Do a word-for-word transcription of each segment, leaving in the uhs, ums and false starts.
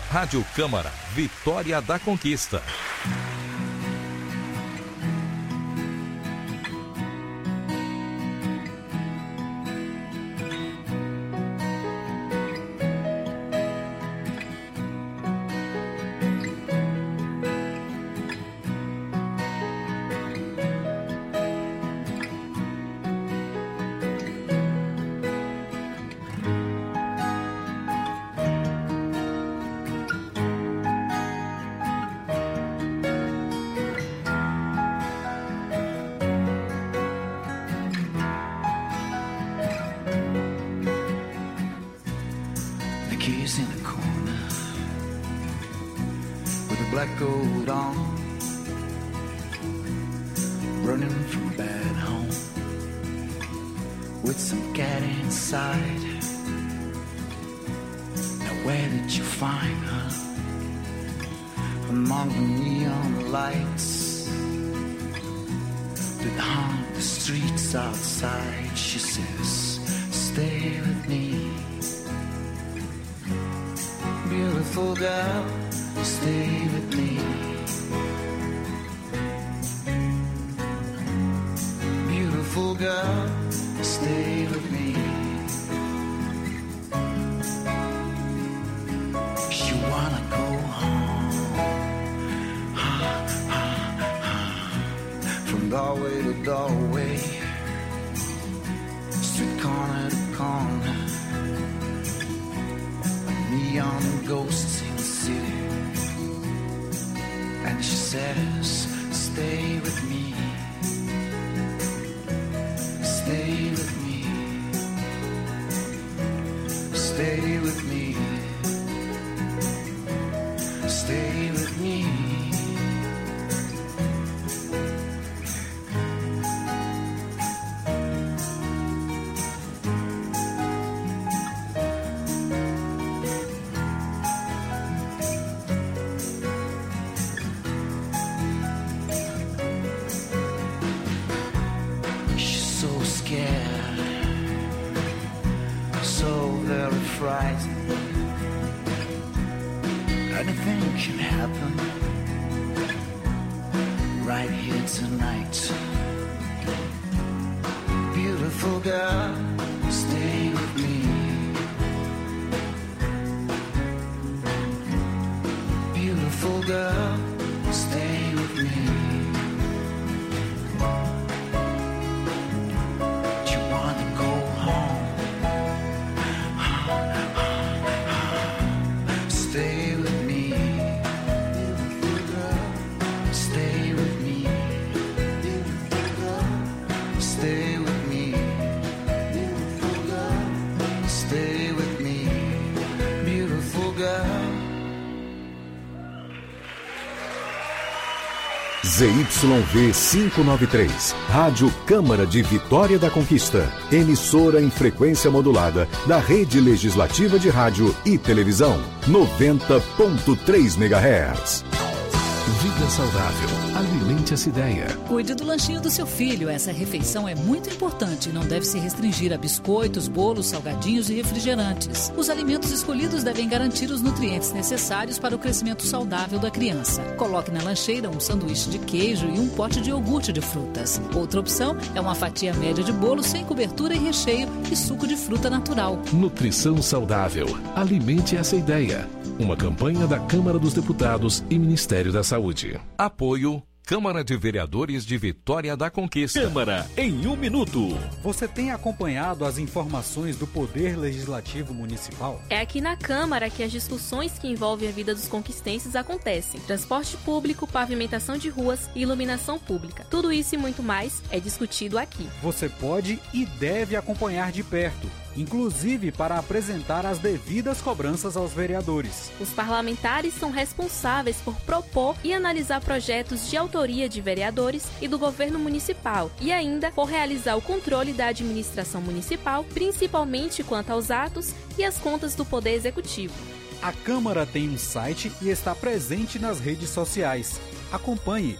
Rádio Câmara, Vitória da Conquista. Z Y V quinhentos e noventa e três, Rádio Câmara de Vitória da Conquista, emissora em frequência modulada da Rede Legislativa de Rádio e Televisão, noventa ponto três megahertz. Vida saudável. Alimente essa ideia. Cuide do lanchinho do seu filho. Essa refeição é muito importante e não deve se restringir a biscoitos, bolos, salgadinhos e refrigerantes. Os alimentos escolhidos devem garantir os nutrientes necessários para o crescimento saudável da criança. Coloque na lancheira um sanduíche de queijo e um pote de iogurte de frutas. Outra opção é uma fatia média de bolo sem cobertura e recheio e suco de fruta natural. Nutrição saudável. Alimente essa ideia. Uma campanha da Câmara dos Deputados e Ministério da Saúde. Apoio Câmara de Vereadores de Vitória da Conquista. Câmara em um minuto. Você tem acompanhado as informações do Poder Legislativo Municipal? É aqui na Câmara que as discussões que envolvem a vida dos conquistenses acontecem. Transporte público, pavimentação de ruas e iluminação pública. Tudo isso e muito mais é discutido aqui. Você pode e deve acompanhar de perto, inclusive para apresentar as devidas cobranças aos vereadores. Os parlamentares são responsáveis por propor e analisar projetos de autoria de vereadores e do governo municipal e ainda por realizar o controle da administração municipal, principalmente quanto aos atos e as contas do Poder Executivo. A Câmara tem um site e está presente nas redes sociais. Acompanhe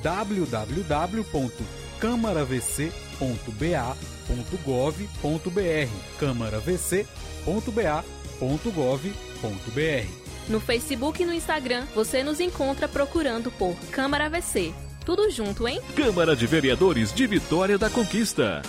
w w w ponto câmara v c ponto b a ponto gov ponto b r câmara v c ponto b a ponto gov ponto b r. No Facebook e no Instagram, você nos encontra procurando por Câmara V C. Tudo junto, hein? Câmara de Vereadores de Vitória da Conquista.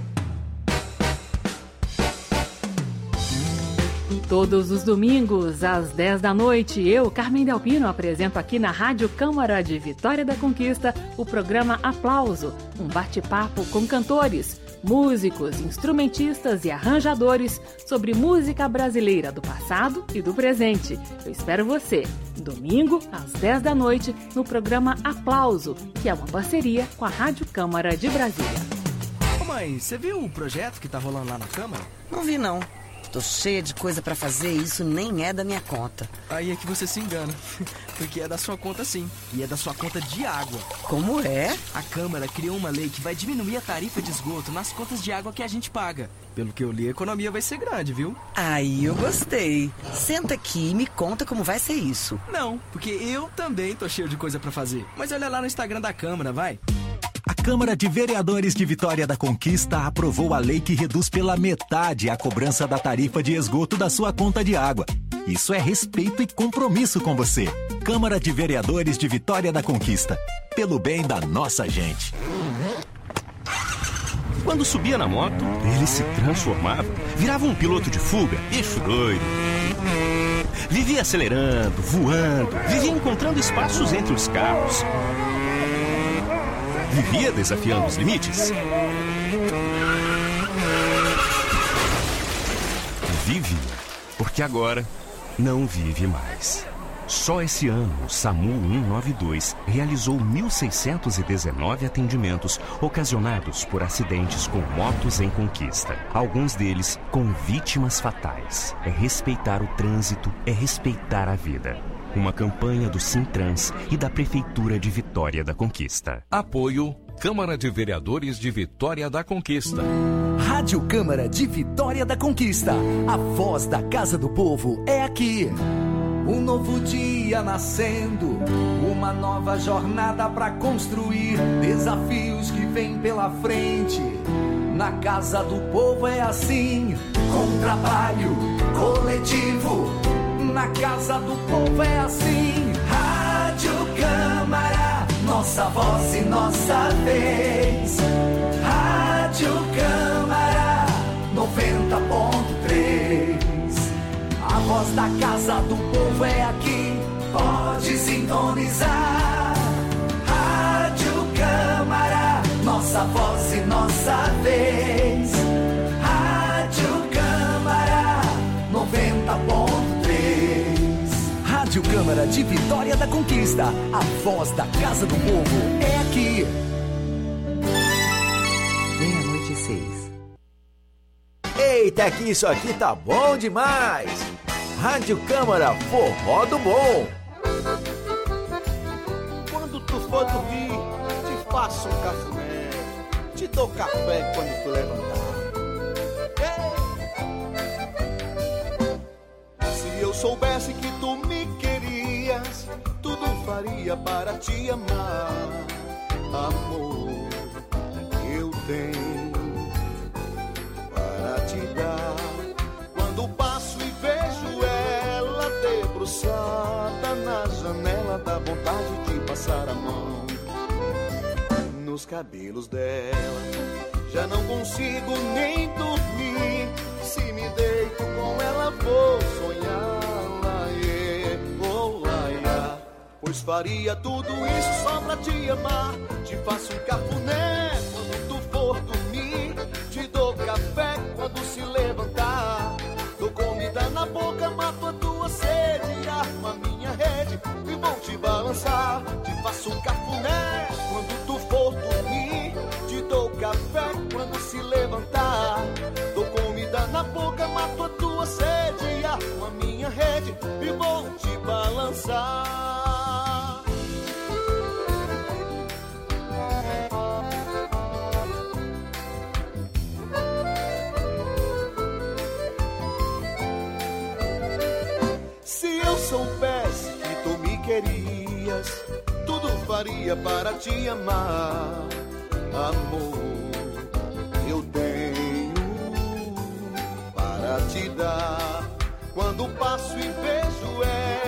Todos os domingos, às dez da noite, eu, Carmen Delpino, apresento aqui na Rádio Câmara de Vitória da Conquista o programa Aplauso, um bate-papo com cantores, músicos, instrumentistas e arranjadores sobre música brasileira do passado e do presente. Eu espero você, domingo, às dez da noite, no programa Aplauso, que é uma parceria com a Rádio Câmara de Brasília. Ô mãe, você viu o projeto que tá rolando lá na Câmara? Não vi, não. Tô cheia de coisa pra fazer e isso nem é da minha conta. Aí é que você se engana, porque é da sua conta sim, e é da sua conta de água. Como é? A Câmara criou uma lei que vai diminuir a tarifa de esgoto nas contas de água que a gente paga. Pelo que eu li, a economia vai ser grande, viu? Aí eu gostei. Senta aqui e me conta como vai ser isso. Não, porque eu também tô cheio de coisa pra fazer. Mas olha lá no Instagram da Câmara, vai. A Câmara de Vereadores de Vitória da Conquista aprovou a lei que reduz pela metade a cobrança da tarifa de esgoto da sua conta de água. Isso é respeito e compromisso com você. Câmara de Vereadores de Vitória da Conquista. Pelo bem da nossa gente. Quando subia na moto, ele se transformava, virava um piloto de fuga, bicho doido. Vivia acelerando, voando, vivia encontrando espaços entre os carros. Vivia desafiando os limites. Vive, porque agora não vive mais. Só esse ano, o SAMU cento e noventa e dois realizou mil seiscentos e dezenove atendimentos ocasionados por acidentes com motos em Conquista. Alguns deles com vítimas fatais. É respeitar o trânsito, é respeitar a vida. Uma campanha do Sintrans e da Prefeitura de Vitória da Conquista. Apoio Câmara de Vereadores de Vitória da Conquista. Rádio Câmara de Vitória da Conquista. A voz da Casa do Povo é aqui. Um novo dia nascendo, uma nova jornada para construir desafios que vêm pela frente. Na Casa do Povo é assim, com trabalho coletivo. Na Casa do Povo é assim. Rádio Câmara, nossa voz e nossa vez. Rádio Câmara, noventa ponto três. A voz da Casa do Povo é aqui, pode sintonizar. Rádio Câmara, nossa voz e nossa vez. Rádio Câmara, noventa ponto três. Rádio Câmara de Vitória da Conquista, a voz da Casa do Povo é aqui. Meia-noite e seis. Eita, que isso aqui tá bom demais! Rádio Câmara, forró do bom. Quando tu for dormir, te faço um cafuné, te dou café quando tu levantar. Ei! Se eu soubesse que tu me querias, tudo faria para te amar. Amor, eu tenho para te dar. Quando passo e vejo ela debruçada na janela, dá vontade de passar a mão nos cabelos dela. Já não consigo nem dormir, se me deito com ela vou sonhar. Laie, oh laia, pois faria tudo isso só pra te amar. Te faço um cafuné quando tu for dormir, te dou café quando se levantar. Dou comida na boca, mato a tua sede, armo a minha rede e vou te balançar. Te faço um cafuné quando tu for dormir, te dou café quando se levantar. Dou comida na boca, mato a tua sede, armo a minha rede e vou te balançar. Soubesse que tu me querias, tudo faria para te amar. Amor, eu tenho para te dar. Quando passo e vejo ela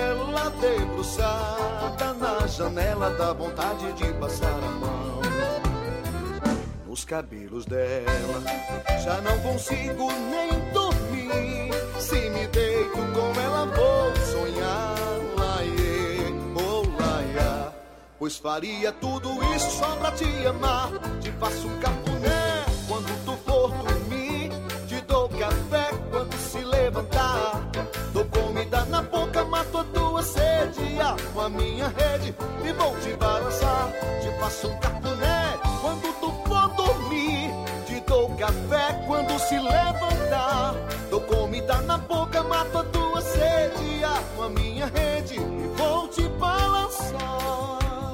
debruçada na janela, dá vontade de passar a mão nos cabelos dela. Já não consigo nem dormir, se me deito com ela vou sonhar. Laiê, oh laia, pois faria tudo isso só pra te amar. Te faço um cafuné quando tu for dormir, te dou café quando se levantar, dou comida na boca, mato a tua sede, armo a minha rede e vou te balançar. Te faço um cafuné quando tu for dormir, te dou café quando se levantar, dou comida na boca, mato a tua sede, armo a minha rede e vou te balançar.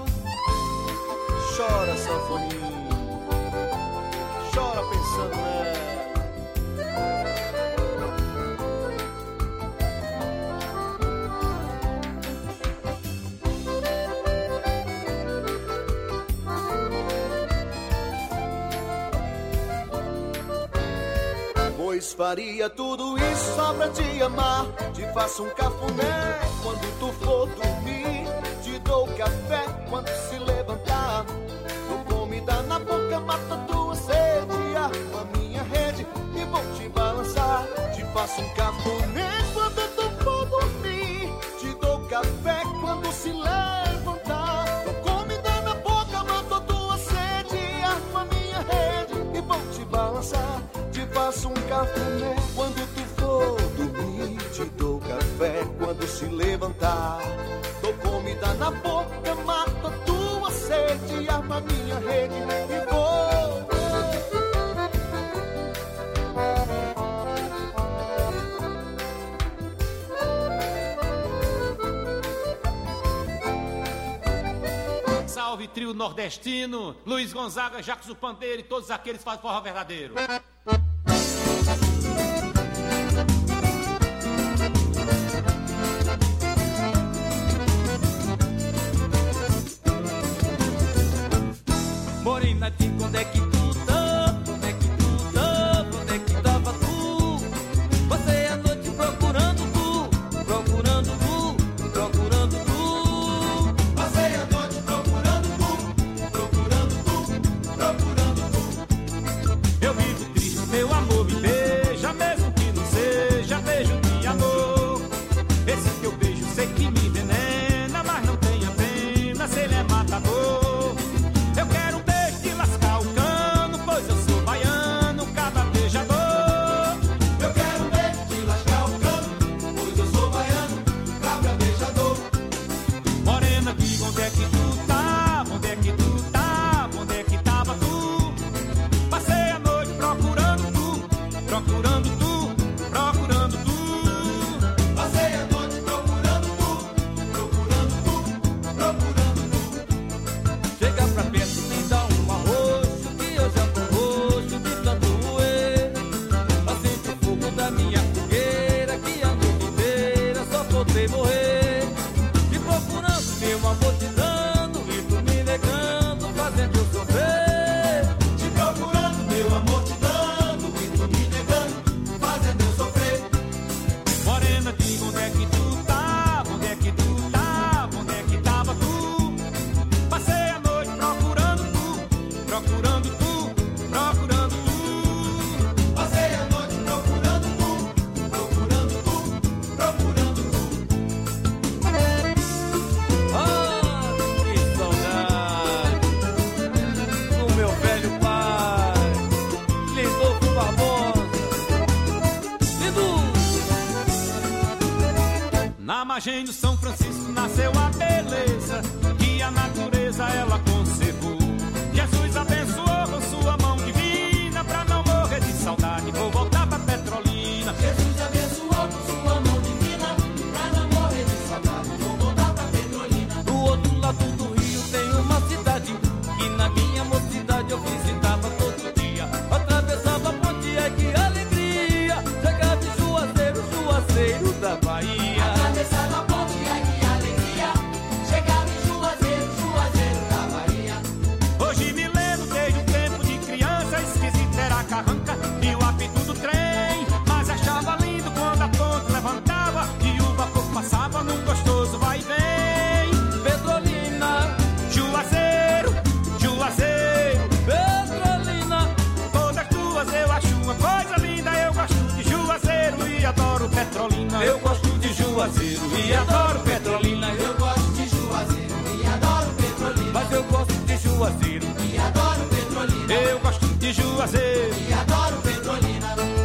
Chora, sanfoninha, chora pensando nela. Pois faria tudo isso só pra te amar. Te faço um cafuné quando tu for dormir, te dou café quando se levantar, dou comida na boca, mato a tua sede, armo a minha rede e vou te balançar. Te faço um cafuné quando tu for dormir, te dou café quando se levantar, dou comida na boca, mato a tua sede, armo a minha rede e vou te balançar. Te faço um cafuné quando tu for dormir, te dou café quando se levantar, dou comida na boca, mato a tua sede, armo a minha rede e vou. Salve trio nordestino, Luiz Gonzaga, Jacques o Pandeiro e todos aqueles que fazem forró verdadeiro. Morena, diga onde é que tu tá, onde é que tu tá, onde é que tava tu? Passei a noite procurando tu, procurando tu, procurando tu. Passei a noite procurando tu, procurando tu, procurando tu. Eu vivo triste, meu amor me beija, mesmo que não seja beijo de amor. Esse que eu beijo sei que me envenena, mas não tenha pena se ele é matador. Eu quero Gênio São Francisco nasceu a beleza que a natureza ela conservou. Jesus abençoou com sua mão divina pra não morrer de saudade, vou voltar pra Petrolina. Jesus abençoou com sua mão divina pra não morrer de saudade, vou voltar pra Petrolina. Do outro lado do rio tem uma cidade que na minha mocidade eu visitava todo dia. Atravessava a ponte, é que alegria, chegava em Juazeiro, Juazeiro da Bahia. Atravessava a ponte, é que alegria, chegava em Juazeiro, Juazeiro da Bahia. Hoje me lembro Petrolina. Eu gosto de Juazeiro e adoro Petrolina. Eu gosto de Juazeiro e adoro Petrolina. Mas eu gosto de Juazeiro e adoro Petrolina. Eu gosto de Juazeiro e adoro Petrolina.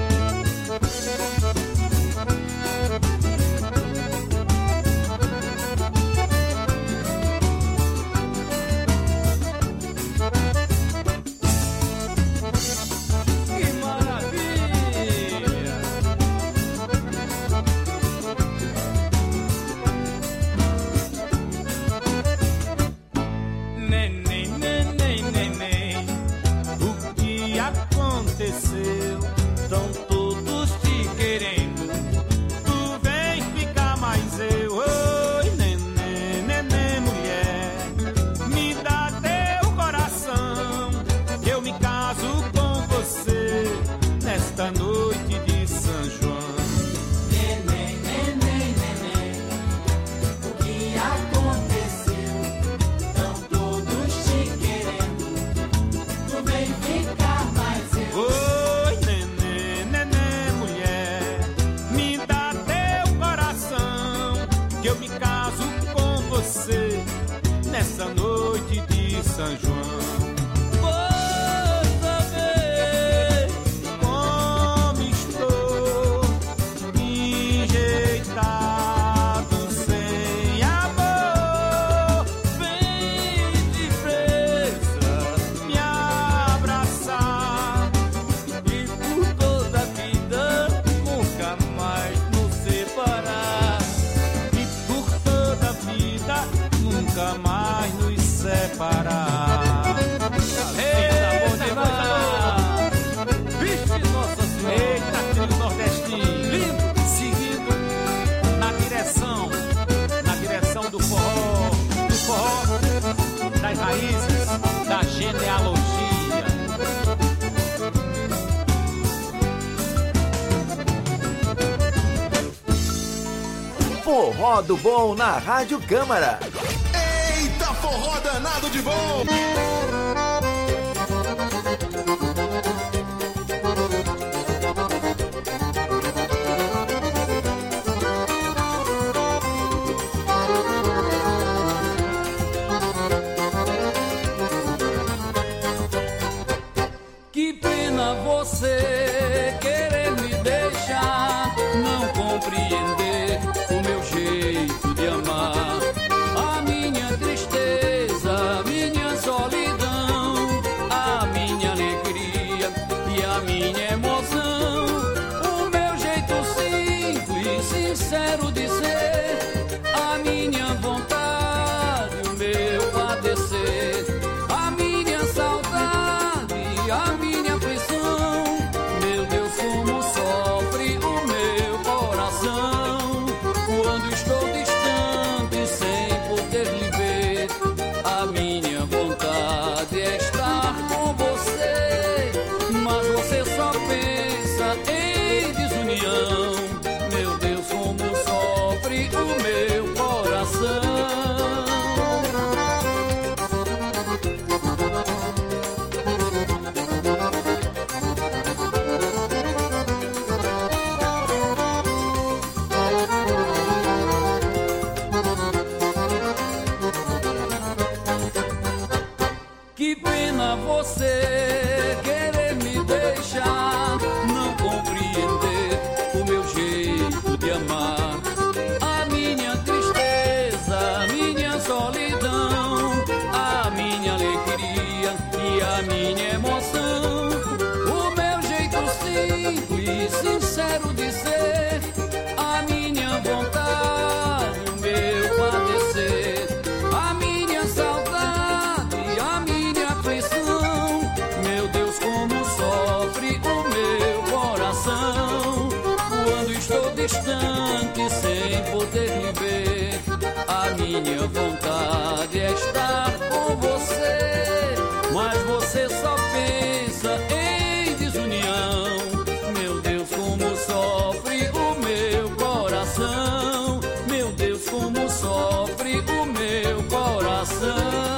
Estão todos te querendo, tu vem ficar mais eu. Oi, neném, neném, mulher, me dá teu coração, que eu me caso com você nesta noite de São João. Neném, neném, neném, o que aconteceu? Estão todos te querendo, tu vem ficar mais eu. Oi, neném, neném, mulher, me dá teu coração, que eu me caso com você nessa noite de São João. Vou saber como estou enjeitado sem amor. Vem depressa me abraçar e por toda a vida nunca mais nos separar. E por toda a vida nunca mais nos separar. Eita, bom demais! Vixe, Nossa Senhora! Eita, trio nordestino! Lindo! Seguindo na direção, na direção do forró, do forró das raízes, da genealogia. Forró do Bom na Rádio Câmara. Eita, forró danado de bom! Que pena você querer me deixar, não compreender o meu jeito de amar. A minha tristeza, minha solidão, a minha alegria e a minha emoção. O meu jeito simples, sincero de ser, a minha vontade, o meu padecer, a minha saudade, a minha aflição. Meu Deus, como sofre o meu coração quando estou distante sem poder lhe ver. A minha vontade é estar com você, mas você só pensa em desunião. Meu Deus, como sofre o meu coração. Que pena você querer me deixar, não compreender o meu jeito de amar. A minha tristeza, minha solidão, a minha alegria e a minha emoção. O meu jeito simples, sincero de ser, a minha vontade, o meu padecer, a minha saudade, a minha aflição. Meu Deus, como sofre o meu coração quando estou distante sem poder lhe ver. A minha vontade é estar com você, mas você só pensa em desunião. Meu Deus, como sofre o meu coração. Meu Deus, como sofre o meu coração.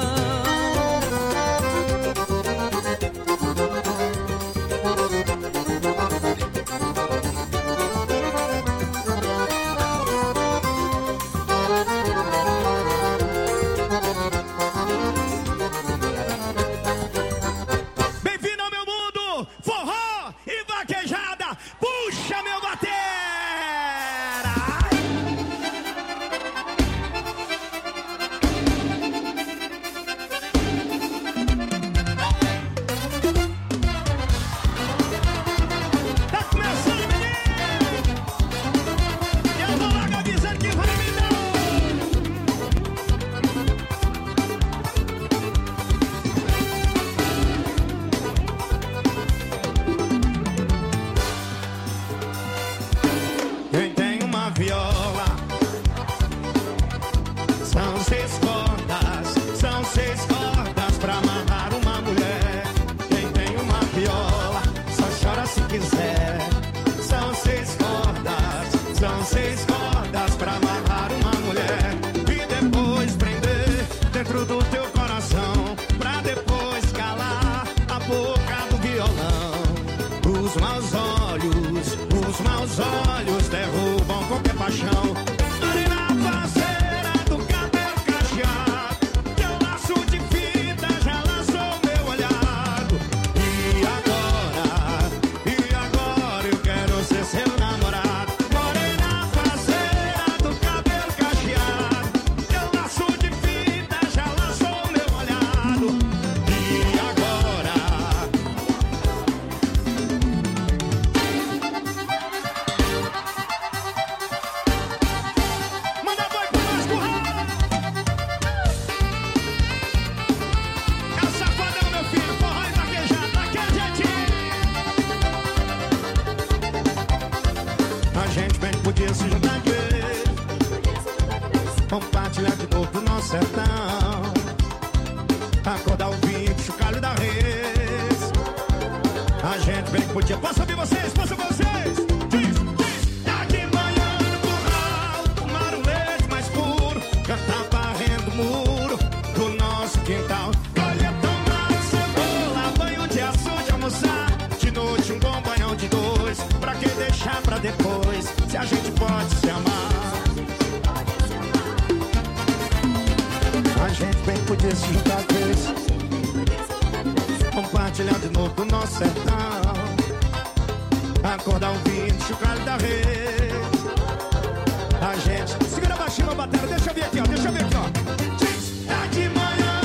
seis cordas, são seis cordas pra amarrar uma mulher. Quem tem uma viola só chora se quiser. São seis cordas, são seis cordas pra amarrar uma mulher. E depois prender dentro do teu coração, pra depois calar a boca do violão. Os maus olhos, os maus olhos derrubam qualquer paixão. Morena parceira do cabelo cacheado, teu laço de fita já laçou meu olhado. E agora, e agora eu quero ser seu namorado. Morena parceira do cabelo cacheado, teu laço de fita já laçou meu olhado. E agora... Manda boi pro nós, curral! É o safadão, meu filho, forró e vaquejado, daquele jeitinho. A gente bem que podia se juntar de vez, compartilhar de novo do nosso sertão, acordar o vinho, chocalho da res. A gente bem que podia... Posso ouvir vocês? Posso ouvir vocês? Diz, diz. Tá de manhã no curral, tomar o leite mais puro, cantar varrendo o muro do nosso quintal. Colher tomate, cebola, banho de açúcar, de almoçar. De noite um bom banhão de dois, pra que deixar pra depois, se a gente pode se amar. A gente bem que podia se juntar de vez, compartilhar de novo do nosso sertão, acordar o vinho, chocalho da rede. A gente... Segura baixinho a bateria, deixa eu ver aqui, ó, deixa eu ver aqui, ó. Diz, tá de manhã,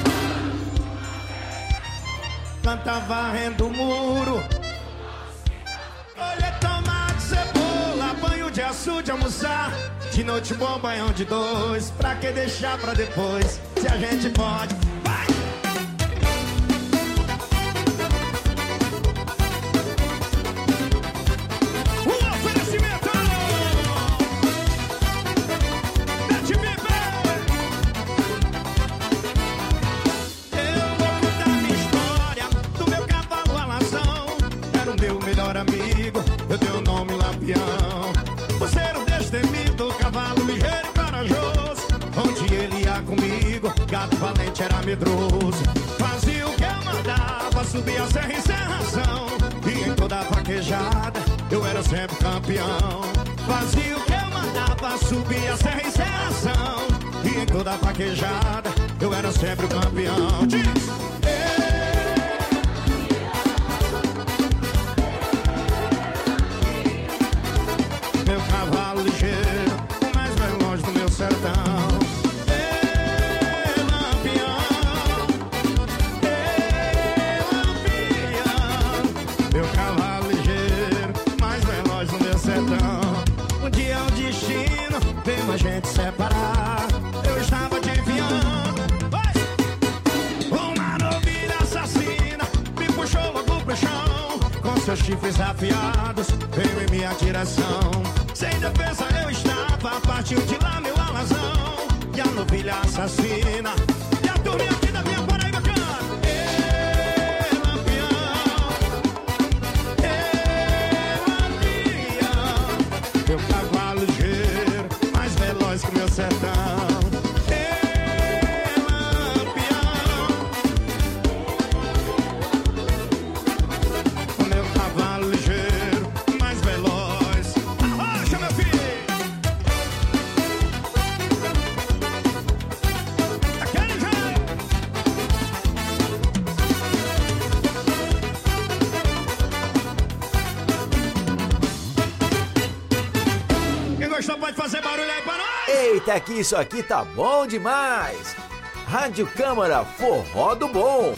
canta varrendo o muro, olha tomate, cebola, banho de açúcar, de almoçar. De noite bom banhão de dois, pra que deixar pra depois, se a gente pode. Vai! Um oferecimento! Mete Bíblia! Eu vou contar minha história do meu cavalo alazão. Era o meu melhor amigo, eu dei o nome Lampião. Por ser um destemido, cavalo ligeiro e corajoso, onde ele ia comigo, gato valente era medroso. Fazia o que eu mandava, subia a serra em serração, e em toda vaquejada eu era sempre campeão. Fazia o que eu mandava, subia a serra em serração, e em toda vaquejada eu era sempre o campeão. Diz! Meu cavalo ligeiro, o mais veloz do meu sertão. Ei, Lampião, ei, Lampião. Meu cavalo ligeiro, o mais veloz do meu sertão. Um dia o destino veio a gente separar. Eu estava adivinhando, uma novilha assassina me puxou logo pro chão, com seus chifres afiados veio em minha direção. Sem defesa eu estava, partiu de lá meu alazão, e a novilha assassina, e a turminha aqui da minha Paraíba canta. Ê, Lampião, ê, Lampião. Meu cavalo ligeiro, mais veloz que meu sertão. Ê, Lampião, meu cavalo ligeiro, mais veloz. Arrocha, meu filho! Aquele jeito! Quem gostou pode fazer barulho aí pra nós! Eita, que isso aqui tá bom demais! Rádio Câmara Forró do Bom.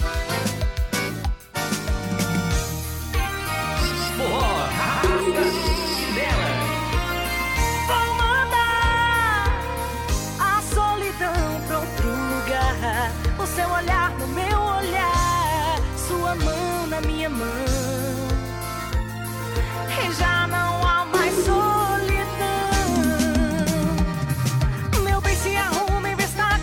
Forró, rasga dela. Vou mandar a solidão pra outro lugar, o seu olhar no meu olhar, sua mão na minha mão, e já não há mais solidão. Meu bem, se arruma em vez de estar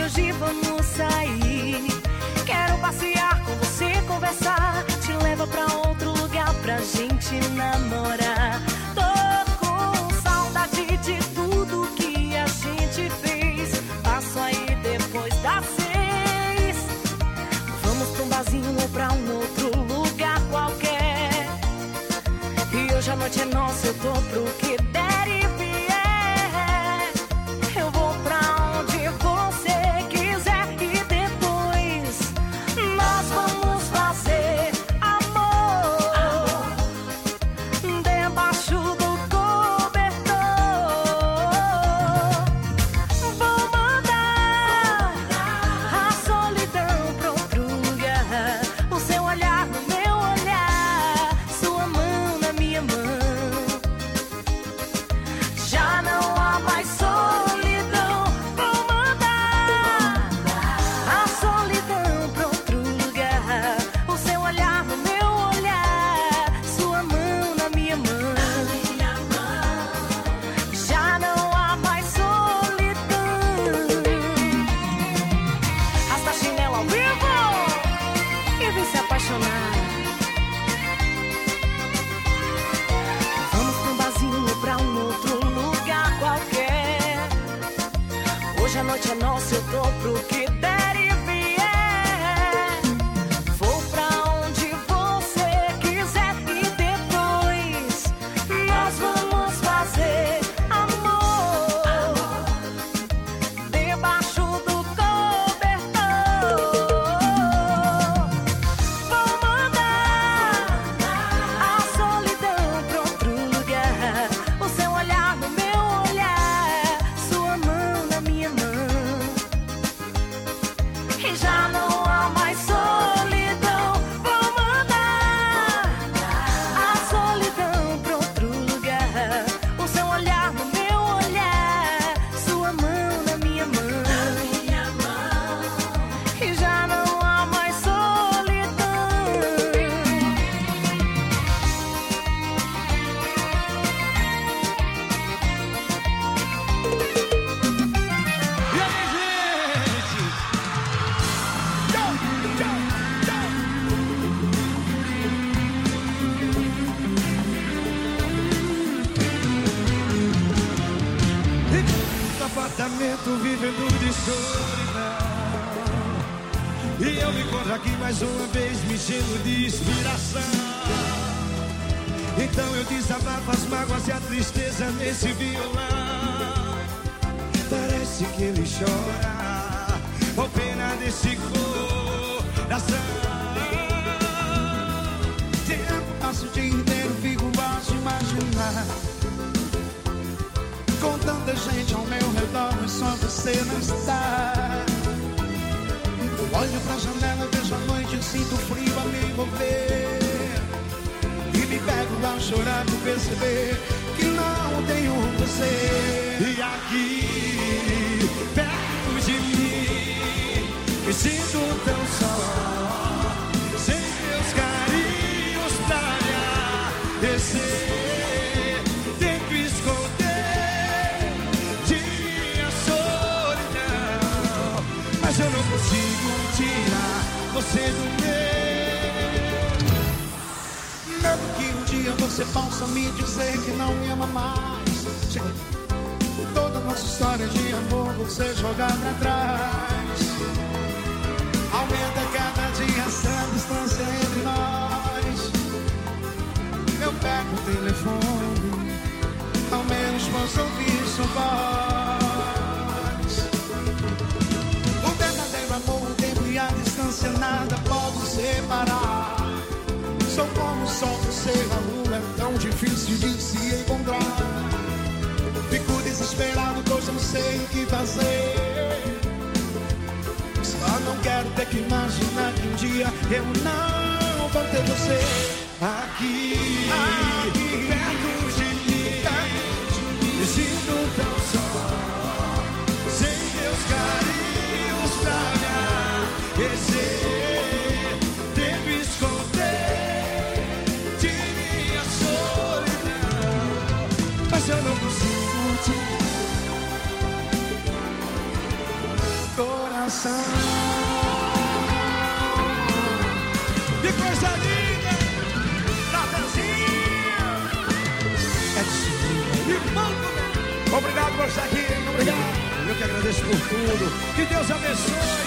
hoje vamos sair. Quero passear com você, conversar. Te levo pra outro lugar pra gente namorar. Tô com saudade de tudo que a gente fez. Passo aí depois das seis. Vamos pra um barzinho ou pra um outro lugar qualquer. E hoje a noite é nossa, eu tô pro que der e vier. Eu vou pra onde você quiser e depois nós vamos fazer amor, amor. Debaixo do cobertor. Vou mandar a solidão pra outro lugar. O seu olhar no meu olhar, sua mão na minha mão. Já não há mais solidão. Vou mandar a solidão pra outro lugar. O seu olhar no meu olhar, sua mão na minha mão. Já não há mais solidão. Rasta chinelo ao vivo e vem se apaixonar. Vamos pra um barzinho ou pra um outro lugar qualquer. Hoje a noite é nossa, eu tô pro que der e vier. Vou pra onde você quiser e depois nós vamos fazer amor, debaixo do cobertor. Vou mandar a solidão pra outro lugar. O seu olhar no meu olhar, sua mão na minha mão. E já não há mais solidão. Vou mandar a solidão pra outro lugar. O seu olhar no meu olhar, sua mão na minha mão. E já não há mais solidão. E aí, gente? No apartamento vivendo de solidão. E eu me encontro aqui mais uma vez me enchendo de inspiração. Então eu desabafo as mágoas e a tristeza nesse violão. Parece que ele chora com pena desse coração. Tempo passo o dia inteiro, fico baixo imaginar. Com tanta gente ao meu redor, mas só você não está. Olho pra janela, vejo a noite, eu sinto frio a me envolver. E me pego a chorar por perceber que não tenho você. E aqui, perto de mim, me sinto tão só, sem meus carinhos pra me aquecer. Tento esconder de minha solidão, mas eu não consigo tirar você do meu. Medo que um dia você possa me dizer que não me ama mais. Chega. Toda nossa história de amor você jogar pra trás. Aumenta cada dia essa distância entre nós. Eu pego o telefone, ao menos posso ouvir sua voz. O verdadeiro amor, o tempo e a distância nada pode separar. Sou como o sol, você a lua, é tão difícil de se encontrar. Fico desesperado, pois eu não sei o que fazer. Só não quero ter que imaginar que um dia eu não vou ter você. Aqui, aqui perto de mim, me sinto tão só, sem meus carinhos pra me aquecer. Devo esconder de minha solidão, mas eu não consigo te. coração. Que coisa linda! Cafezinho! É de e pouco, né? Obrigado por estar aqui, obrigado. Eu que agradeço por tudo. Que Deus abençoe.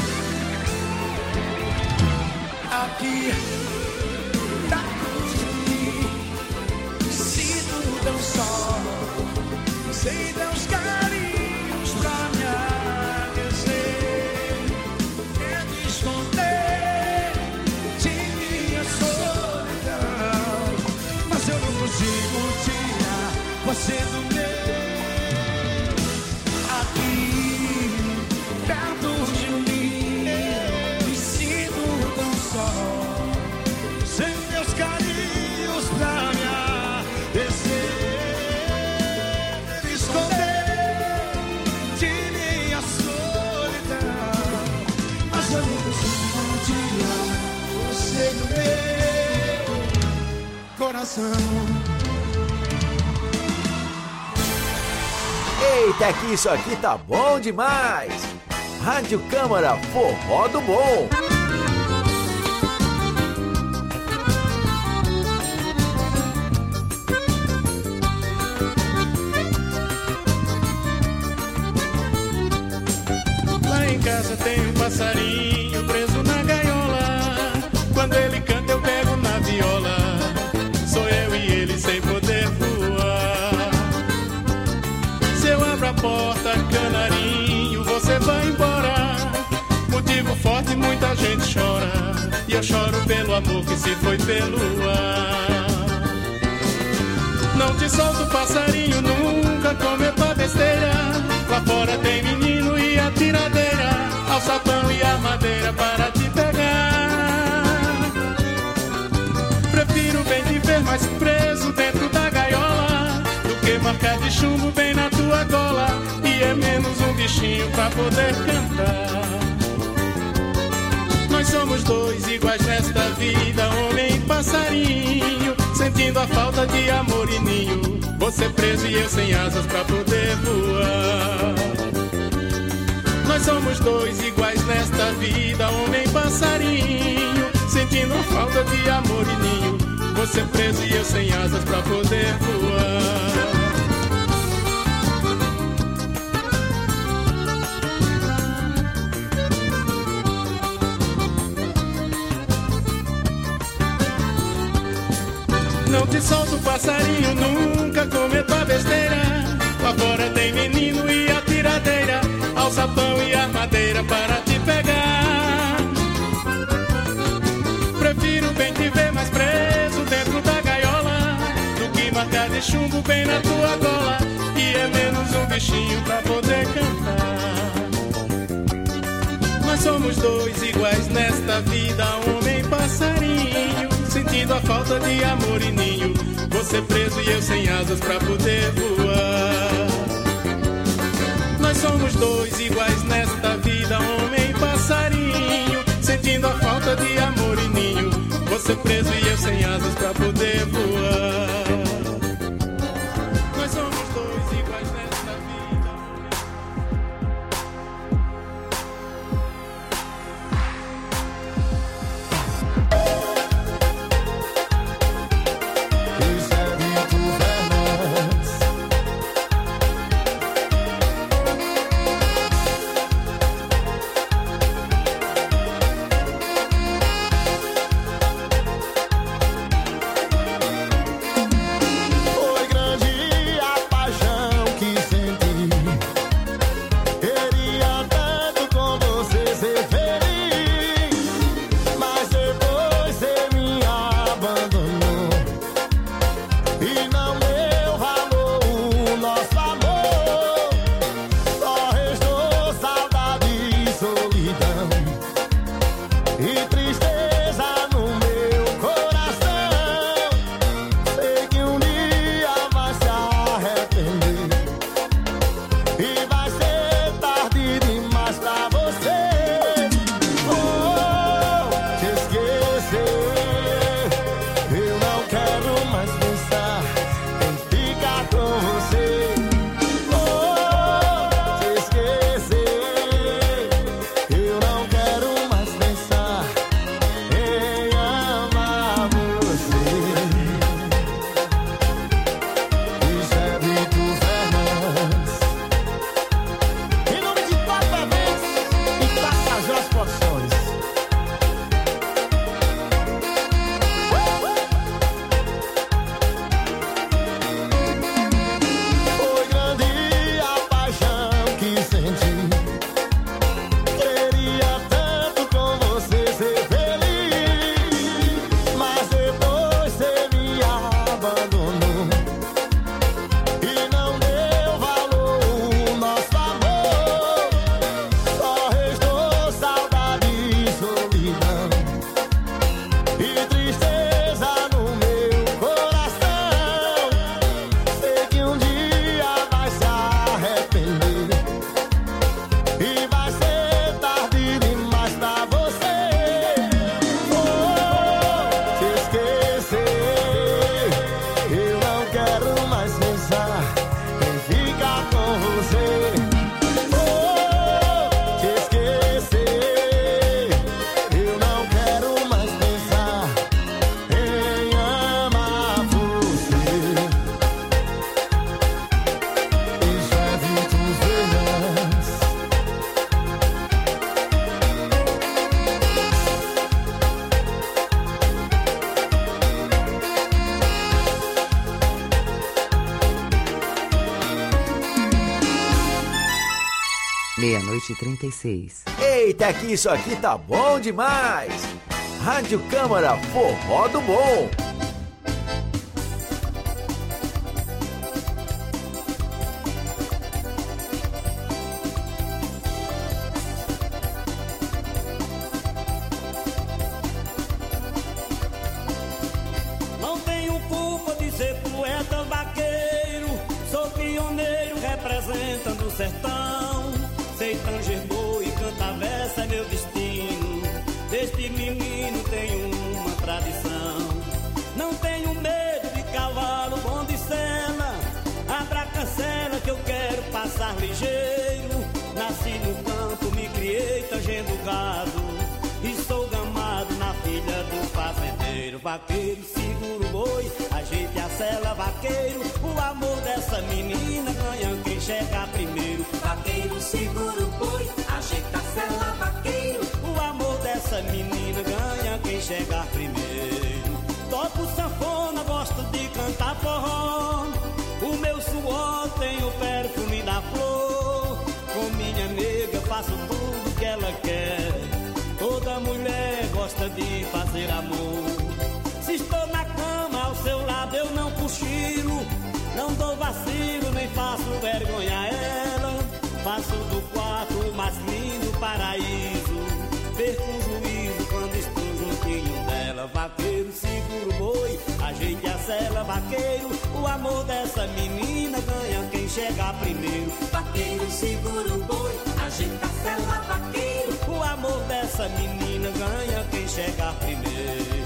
Aqui, dentro de mim, sinto tão só, sem teus carinhos pra me aquecer, quero esconder de minha solidão, mas eu não consigo tirar você do meu. Aqui, dentro de mim, me sinto tão só, sem teus carinhos pra me aquecer, esconder de minha solidão, mas eu não consigo tirar você do meu coração. Eita, que isso aqui tá bom demais! Rádio Câmara Forró do Bom. Lá em casa tem um passarinho preso na gaiola. Quando ele canta eu pego na viola. Sou eu e ele sem poder voar. Se eu abro a porta, canarinho, você vai embora. Motivo forte, muita gente chora. E eu choro pelo amor que se foi pelo ar. Não te solto, passarinho, nunca cometa besteira. Lá fora tem menino e a tiradeira, alçapão e a madeira para te pegar. Prefiro bem te ver mais preso dentro da gaiola do que marcar de chumbo bem na tua gola. E é menos um bichinho pra poder cantar. Nós somos dois iguais nesta vida, homem e passarinho, sentindo a falta de amor e ninho. Você preso e eu sem asas pra poder voar. Nós somos dois iguais nesta vida, homem e passarinho, sentindo a falta de amor e ninho. Você preso e eu sem asas pra poder voar. Não te solto, passarinho, nunca cometa besteira. Lá fora tem menino e a tiradeira, alçapão e armadeira para te pegar. Prefiro bem te ver mais preso dentro da gaiola do que marcar de chumbo bem na tua gola. E é menos um bichinho pra poder cantar. Nós somos dois iguais nesta vida, homem e passarinho, sentindo a falta de amor e ninho. Você preso e eu sem asas pra poder voar. Nós somos dois iguais nesta vida, homem e passarinho, sentindo a falta de amor e ninho. Você preso e eu sem asas pra poder voar. Nós somos dois iguais nesta vida. Meia-noite e trinta e seis. Eita, que isso aqui tá bom demais! Rádio Câmara Forró do Bom. Não tenho culpa de ser poeta vaqueiro, sou pioneiro representando o sertão. Sei tanger boi e cantar verso é meu destino, desde menino tenho uma tradição. Não tenho medo de cavalo, bonde e sela, abra a cancela que eu quero passar ligeiro. Nasci no campo, me criei tangendo gado, e sou gamado na filha do fazendeiro. Vaqueiro, segura o boi, ajeite a sela, vaqueiro. O amor dessa menina ganha quem chega primeiro. Vaqueiro, segura o boi, ajeita a sela, vaqueiro. O amor dessa menina ganha quem chegar primeiro. Toco sanfona, gosto de cantar forró, o meu suor tem o perfume da flor. Com minha nega faço tudo que ela quer, toda mulher gosta de fazer amor. Se estou na cama ao seu lado eu não cochilo, não dou vacilo nem faço vergonha a ela. Faço do quarto o mais lindo paraíso, perco o juízo quando estou juntinho dela. Vaqueiro, segura o boi, ajeite a sela, vaqueiro. O amor dessa menina ganha quem chegar primeiro. Vaqueiro, segura o boi, ajeita a sela, vaqueiro. O amor dessa menina ganha quem chegar primeiro.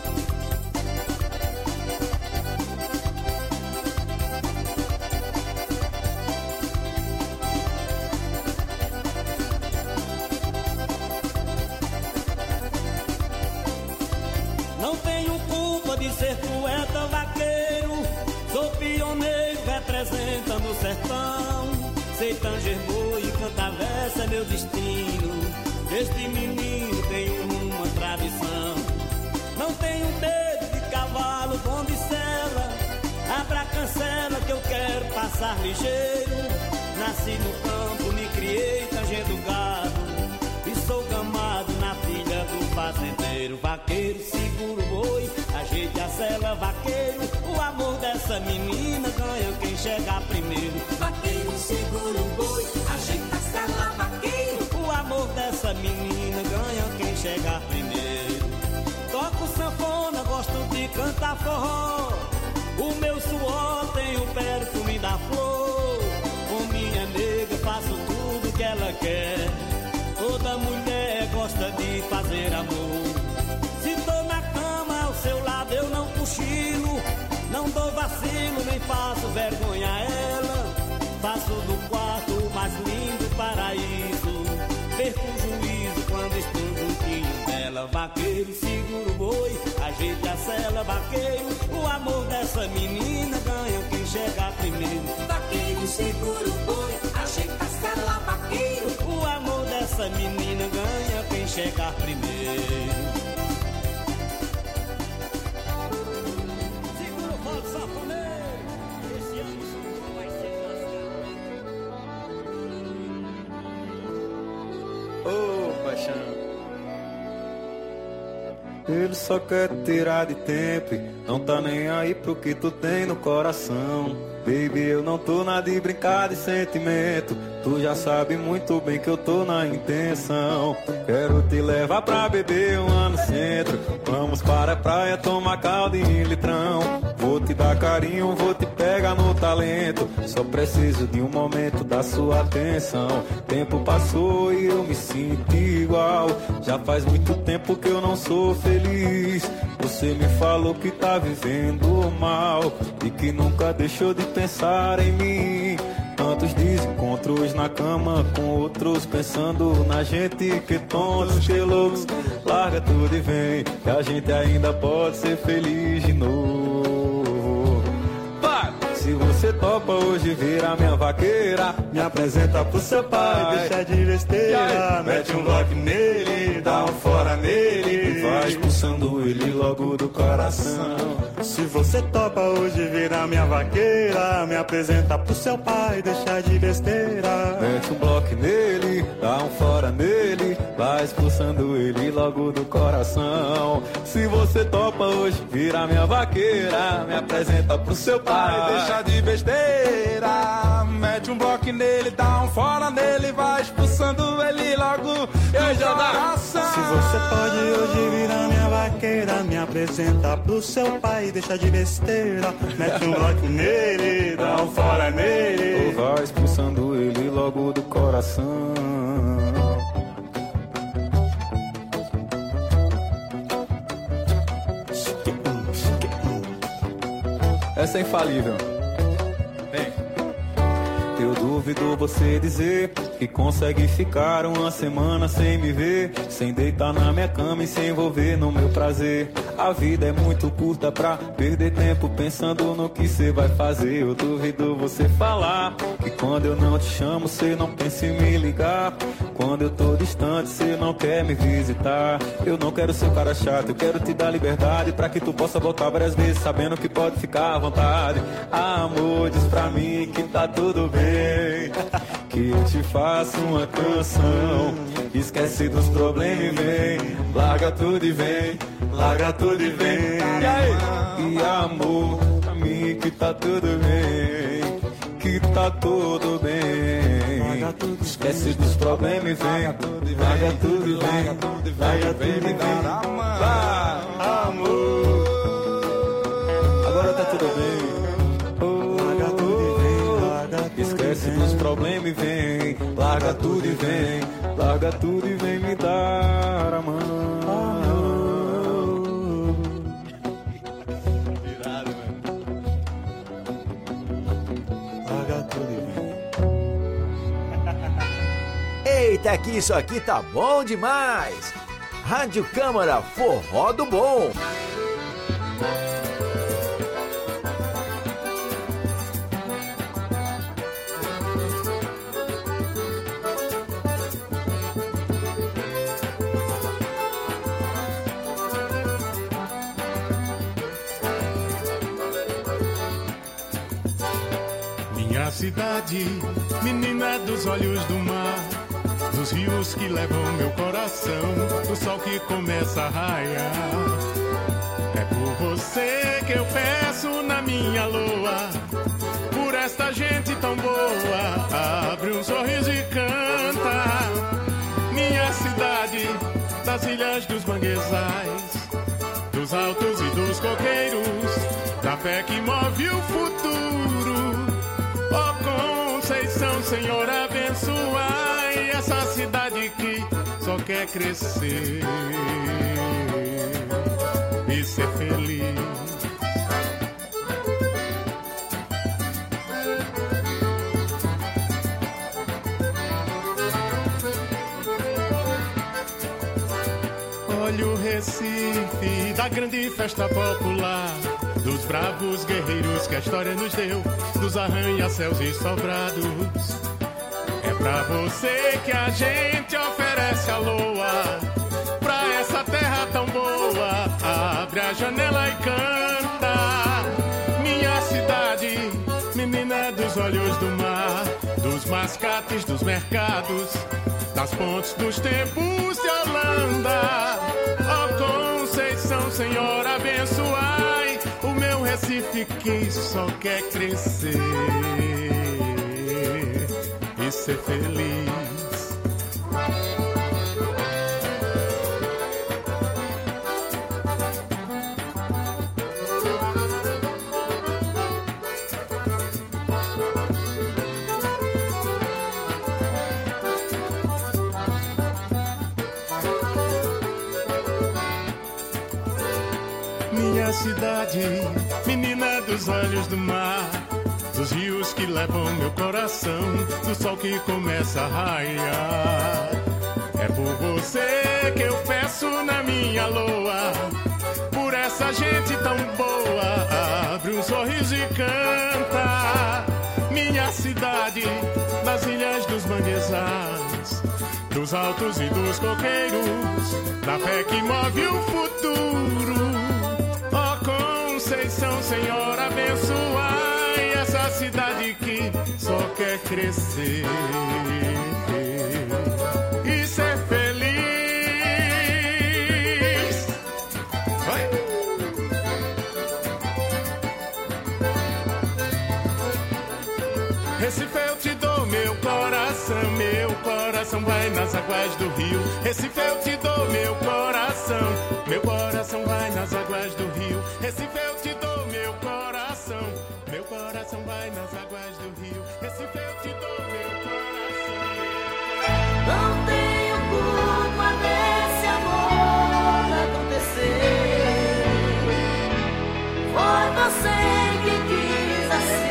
Não tenho culpa de ser poeta vaqueiro, sou pioneiro representando o sertão. Sei tanger boi e cantar verso é meu destino, desde menino tenho uma tradição. Não tenho medo de cavalo, bonde e sela, abra a cancela que eu quero passar ligeiro. Nasci no campo, me criei tangendo gado, e sou gamado na filha do fazendeiro. Vaqueiro, segura o boi, ajeite a sela, vaqueiro. O amor dessa menina ganha quem chegar primeiro. Vaqueiro, segura o boi, ajeita a sela, vaqueiro. O amor dessa menina ganha quem chegar primeiro. Toco sanfona, gosto de cantar forró, o meu suor tem o perfume da flor. Com minha nega faço tudo que ela quer, toda mulher gosta de fazer amor. Se tô na cama ao seu lado eu não cochilo, não dou vacilo nem faço vergonha a ela. Faço do quarto o mais lindo paraíso, perco o juízo quando estou juntinho dela. Vaqueiro, segura o boi, ajeite a sela, vaqueiro. O amor dessa menina ganha quem chegar primeiro. Vaqueiro, segura o boi, ajeita a sela, vaqueiro. O amor dessa menina ganha quem chegar primeiro. Segura o fogo, safoneiro, esse ano isso vai ser lascado. Ô, paixão, ele só quer te tirar de tempo e não tá nem aí pro que tu tem no coração. Baby, eu não tô na de brincar de sentimento, tu já sabe muito bem que eu tô na intenção. Quero te levar pra beber um ano centro, vamos para a praia tomar caldo em litrão. Vou te dar carinho, vou te pegar no talento, só preciso de um momento da sua atenção. Tempo passou e eu me sinto igual, já faz muito tempo que eu não sou feliz. Você me falou que tá vivendo mal e que nunca deixou de pensar em mim. Tantos desencontros na cama com outros, pensando na gente, que tontos, que loucos. Larga tudo e vem, que a gente ainda pode ser feliz de novo. Vai! Se você topa hoje virar minha vaqueira, me apresenta pro seu pai, deixa de besteira, mete um bloco nele, dá um fora nele, vai expulsando ele logo do coração. Se você topa hoje virar minha vaqueira, me apresenta pro seu pai, deixa de besteira, mete um bloco nele, dá um fora nele, vai expulsando ele logo do coração. Se você topa hoje virar minha vaqueira, me apresenta pro seu pai, deixa de besteira, mete um bloco nele, dá um fora nele, vai expulsando ele logo do coração. Se você pode hoje virar minha vaqueira, me apresenta pro seu pai, deixa de besteira, mete um bloco nele, dá um fora nele, vai expulsando ele logo do coração. Essa é infalível. Vem. Eu duvido você dizer que consegue ficar uma semana sem me ver, sem deitar na minha cama e se envolver no meu prazer. A vida é muito curta pra perder tempo pensando no que cê vai fazer. Eu duvido você falar que quando eu não te chamo cê não pensa em me ligar, quando eu tô distante cê não quer me visitar. Eu não quero ser o cara chato, eu quero te dar liberdade pra que tu possa voltar várias vezes sabendo que pode ficar à vontade. Ah, amor, diz pra mim que tá tudo bem, que eu te faço uma canção. Esquece dos problemas e vem, larga tudo e vem, larga tudo e vem. E aí? E amor, pra mim que tá tudo bem, que tá tudo bem. Esquece dos problemas e vem, larga tudo e vem, larga tudo e vem. Vai, amor, agora tá tudo bem. Esquece dos problemas e vem, larga tudo e vem, larga tudo e vem me dar a mão. Virado, mano. Larga tudo e vem. Eita, que isso aqui tá bom demais! Rádio Câmara Forró do Bom. Minha cidade, menina dos olhos do mar, dos rios que levam meu coração, do sol que começa a raiar. É por você que eu peço na minha loa, por esta gente tão boa, abre um sorriso e canta. Minha cidade, das ilhas dos manguezais, dos altos e dos coqueiros, da fé que move o futuro. Oh, Conceição, Senhor, abençoai essa cidade que só quer crescer e ser feliz. Olha o Recife da grande festa popular, dos bravos guerreiros que a história nos deu, dos arranha-céus e sobrados. É pra você que a gente oferece a loa, pra essa terra tão boa, abre a janela e canta. Minha cidade, menina dos olhos do mar, dos mascates dos mercados, das pontes dos tempos de Holanda. Oh, Conceição, Senhor, abençoai o meu Recife que só quer crescer e ser feliz. Minha cidade, menina dos olhos do mar, dos rios que levam meu coração, do sol que começa a raiar. É por você que eu peço na minha loa, por essa gente tão boa, abre um sorriso e canta. cidade, das ilhas dos manguezais, dos altos e dos coqueiros, da fé que move o futuro. Ó Conceição, Senhora, abençoai essa cidade que só quer crescer e ser feliz. Vai. Recife, eu te dou meu coração, meu coração vai nas águas do rio. Recife, eu te dou meu coração, meu coração vai nas águas do rio. Recife, eu te dou meu coração, meu coração vai nas águas do rio. Recife, eu te dou meu coração. Não tenho culpa desse amor acontecer. Foi você que quis assim.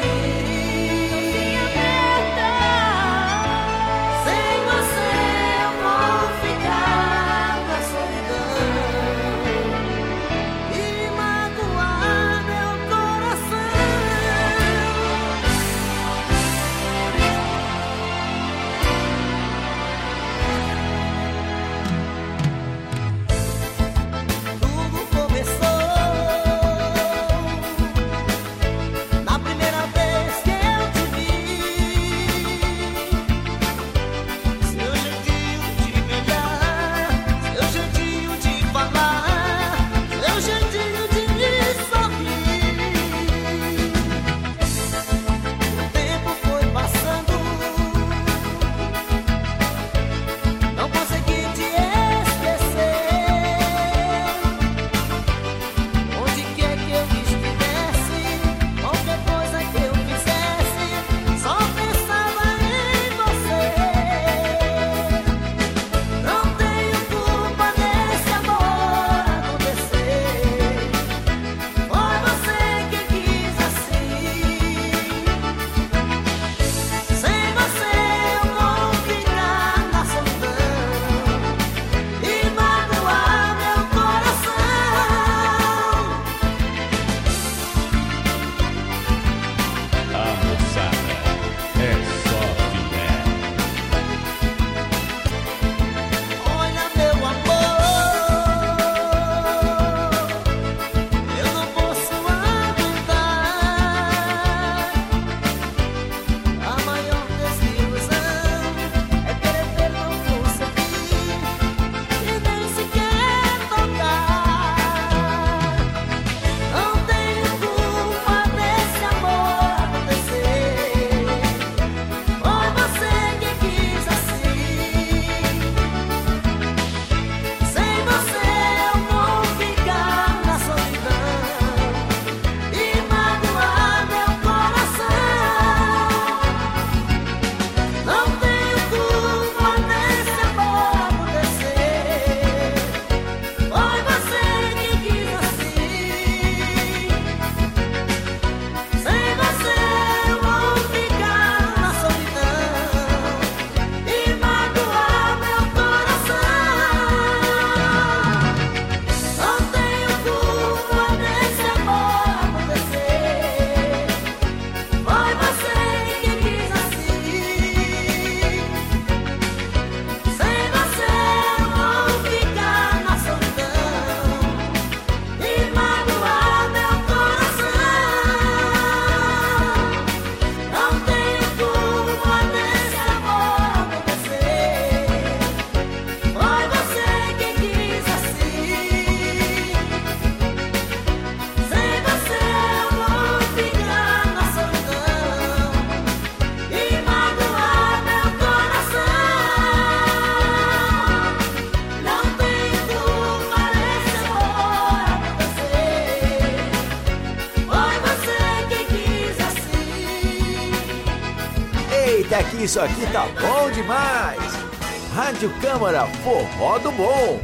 Eita, que isso aqui tá bom demais! Rádio Câmara, forró do bom!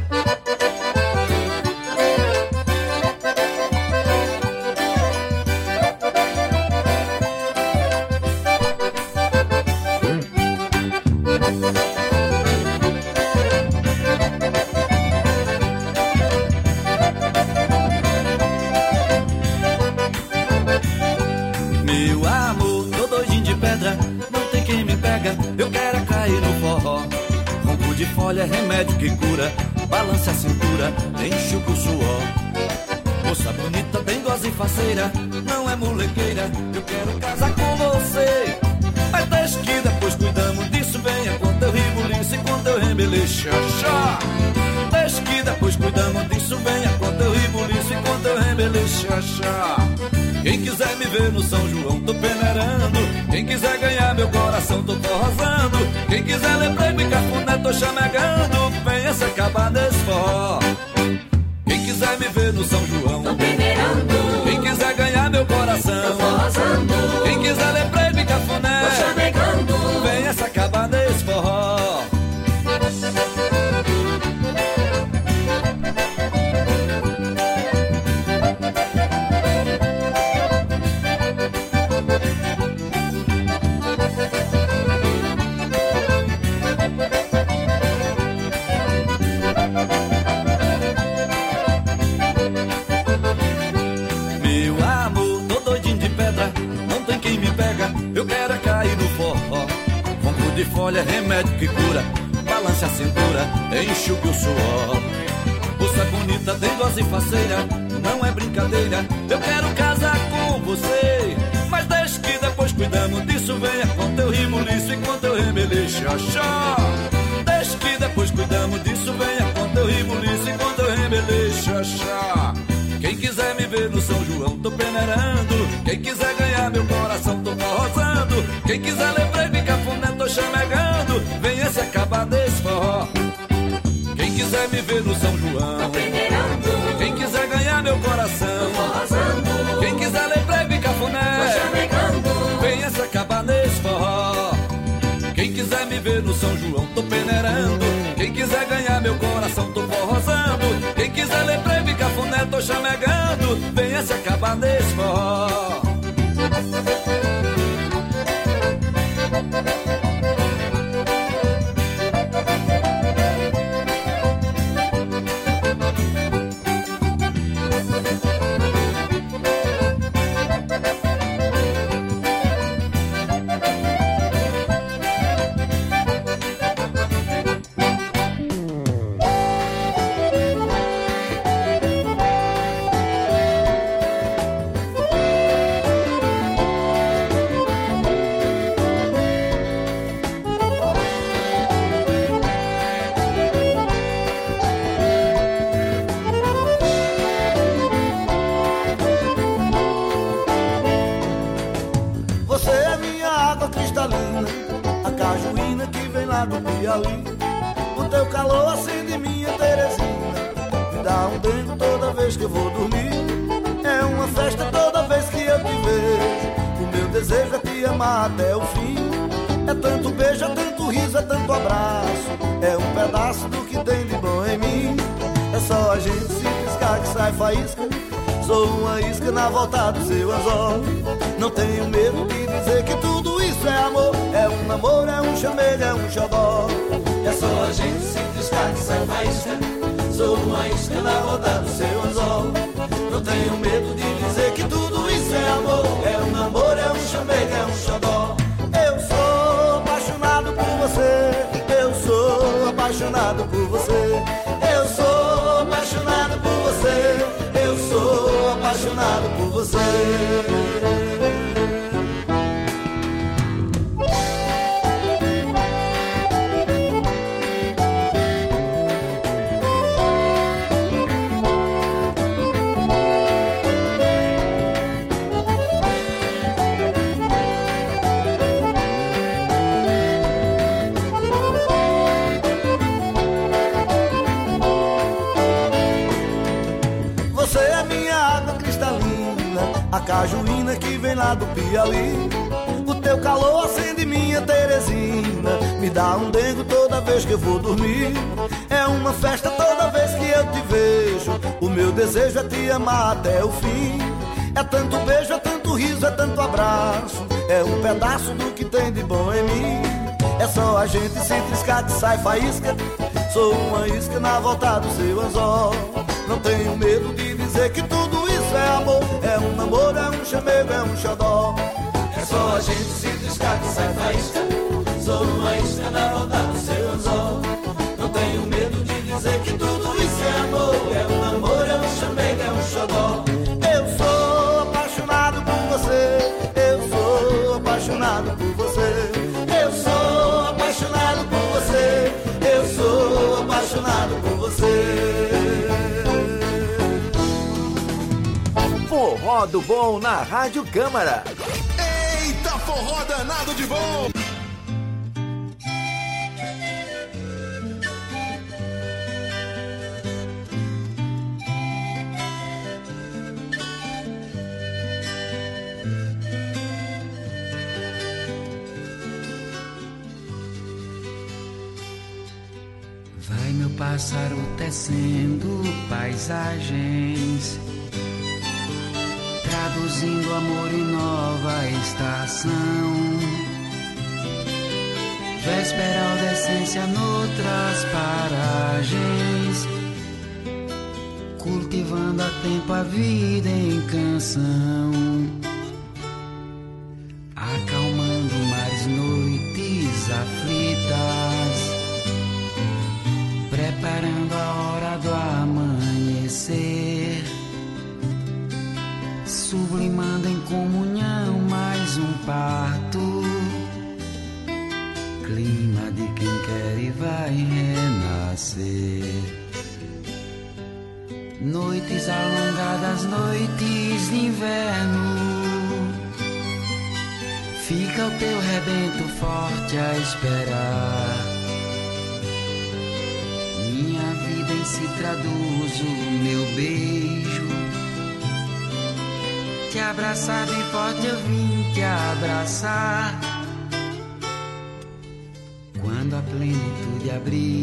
Meu amor, tô doidinho de pedra. de folha é remédio que cura. Balance a cintura, enxuga o suor. Moça bonita, dengosa e faceira, não é molequeira. Eu quero casar com você, mas deixa que depois cuidamos disso. Venha enquanto eu ribuliço, enquanto eu rebeliço. Xá, deixa que depois cuidamos disso. Venha enquanto eu ribuliço, enquanto eu rebeliço. Xá. Quem quiser me ver no São João, tô peneirando. Quem quiser ganhar meu coração, tô forrosando. Quem quiser ler prêmio e cafuné, tô chamegando. Venha se acabar desse forró. Quem quiser me ver no São João, tô peneirando. Quem quiser ganhar meu coração, tô forrosando. Quem quiser ler prêmio e cafuné, tô chamegando. Venha se acabar desse forró. Eu quero é cair no forró. Ronco de folha, remédio que cura. Balance a cintura, enxugue o suor. Moça bonita, dengosa e faceira, não é brincadeira. Eu quero casar com você, mas deixa que depois cuidamos disso. Venha quanto eu ribuliço, enquanto eu rebeliço. Xá, deixa que depois cuidamos disso. Venha quanto eu ribuliço, enquanto eu rebeliço. Xá. Quem quiser me ver no São João, tô peneirando. Quem quiser ganhar meu coração, tô forrosando. Quem quiser ler prêmio e cafuné, tô chamegando. Venha se acabar desse forró. Quem quiser me ver no São João, tô peneirando. Quem quiser ganhar meu coração, tô forrosando. Quem quiser ler prêmio e cafuné, tô chamegando. Venha se acabar desse forró. Quem quiser me ver no São João, tô peneirando. Quem quiser ganhar meu coração, tô forrosando. Quem quiser ler prêmio e cafuné, tô chamegando. Venha se acabar desse forró. Do Piauí, o teu calor acende minha Terezinha. Me dá um dengo toda vez que eu vou dormir. É uma festa toda vez que eu te vejo. O meu desejo é te amar até o fim. É tanto beijo, é tanto riso, é tanto abraço. É um pedaço do que tem de bom em mim. É só a gente se piscar que sai faísca. Sou uma isca na volta do seu anzol. Não tenho medo de dizer que tudo isso é amor. É um namoro, é um chamego, é um xodó. É só a gente se piscar que sai faísca. Sou uma isca na volta do seu anzol. Não tenho medo de dizer que tudo isso é amor. É um namoro, é um chamego, é um xodó. Eu sou apaixonado por você. Eu sou apaixonado por você. Eu sou apaixonado por você. Eu sou apaixonado por você. A cajuína que vem lá do Piauí. O teu calor acende minha Terezinha. Me dá um dengo toda vez que eu vou dormir. É uma festa toda vez que eu te vejo. O meu desejo é te amar até o fim. É tanto beijo, é tanto riso, é tanto abraço. É um pedaço do que tem de bom em mim. É só a gente se triscar que sai faísca. Sou uma isca na volta do seu anzol. Não tenho medo de dizer que tudo isso é amor. É um namoro, é um chamego, é um xodó. É só a gente se triscar que sai faísca. Sou uma isca na volta do seu anzol. Forró do Bom na Rádio Câmara. Eita, forró danado de bom! Vai meu pássaro tecendo paisagens, traduzindo amor em nova estação. Véspera ou decência noutras paragens, cultivando a tempo a vida em canção. Acalmando mares, noites aflitas, preparando a hora do amanhecer, sublimando em comunhão mais um parto, clima de quem quer e vai renascer. Noites alongadas, noites de inverno, fica o teu rebento forte a esperar. Minha vida em si traduz o meu beijo, te abraçar bem forte eu vim te abraçar. Quando a plenitude abrir